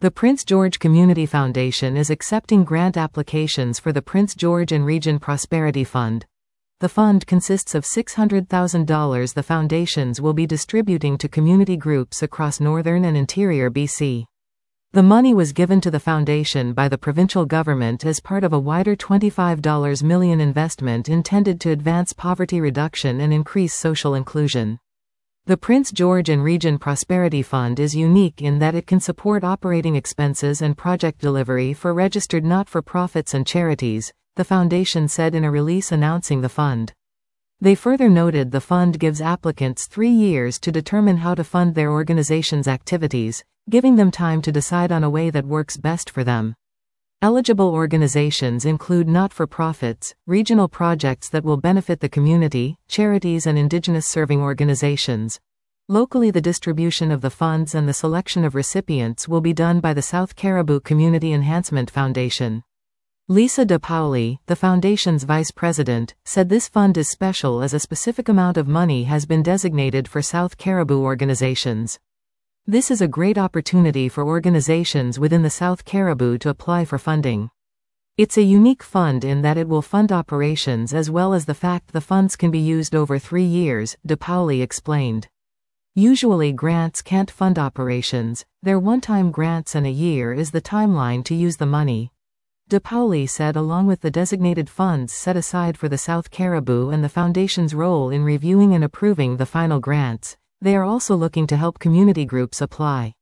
The Prince George Community Foundation is accepting grant applications for the Prince George and Region Prosperity Fund. The fund consists of $600,000 the foundations will be distributing to community groups across northern and interior BC. The money was given to the foundation by the provincial government as part of a wider $25 million investment intended to advance poverty reduction and increase social inclusion. The Prince George and Region Prosperity Fund is unique in that it can support operating expenses and project delivery for registered not-for-profits and charities, the foundation said in a release announcing the fund. They further noted the fund gives applicants 3 years to determine how to fund their organization's activities, giving them time to decide on a way that works best for them. Eligible organizations include not-for-profits, regional projects that will benefit the community, charities and Indigenous serving organizations. Locally, the distribution of the funds and the selection of recipients will be done by the South Cariboo Community Enhancement Foundation. Lisa De Paoli, the foundation's vice president, said this fund is special as a specific amount of money has been designated for South Cariboo organizations. This is a great opportunity for organizations within the South Cariboo to apply for funding. It's a unique fund in that it will fund operations as well as the fact the funds can be used over 3 years, De Paoli explained. Usually grants can't fund operations, they're one-time grants and a year is the timeline to use the money. De Paoli said along with the designated funds set aside for the South Cariboo and the foundation's role in reviewing and approving the final grants, they are also looking to help community groups apply.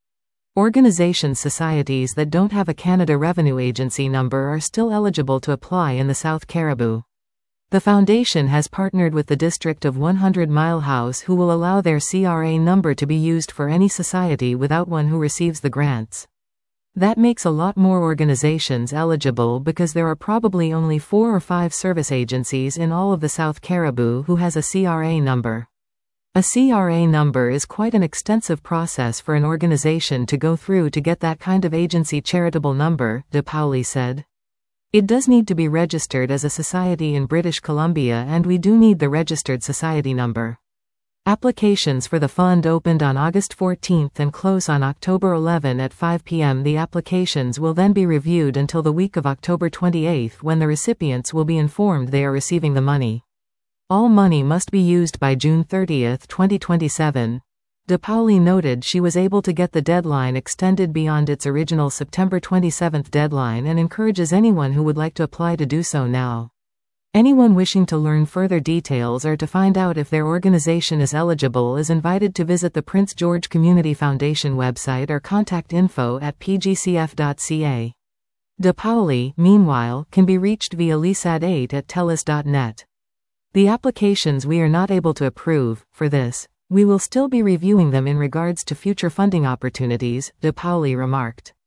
Societies that don't have a Canada Revenue Agency number are still eligible to apply in the South Cariboo. The foundation has partnered with the District of 100 Mile House who will allow their CRA number to be used for any society without one who receives the grants. That makes a lot more organizations eligible because there are probably only 4 or 5 service agencies in all of the South Cariboo who has a CRA number. A CRA number is quite an extensive process for an organization to go through to get that kind of agency charitable number, De Paoli said. It does need to be registered as a society in British Columbia and we do need the registered society number. Applications for the fund opened on August 14 and close on October 11 at 5 p.m. The applications will then be reviewed until the week of October 28 when the recipients will be informed they are receiving the money. All money must be used by June 30, 2027. De Paoli noted she was able to get the deadline extended beyond its original September 27 deadline and encourages anyone who would like to apply to do so now. Anyone wishing to learn further details or to find out if their organization is eligible is invited to visit the Prince George Community Foundation website or contact info@pgcf.ca. De Paoli, meanwhile, can be reached via lisad8@telus.net. The applications we are not able to approve, for this, we will still be reviewing them in regards to future funding opportunities, De Paoli remarked.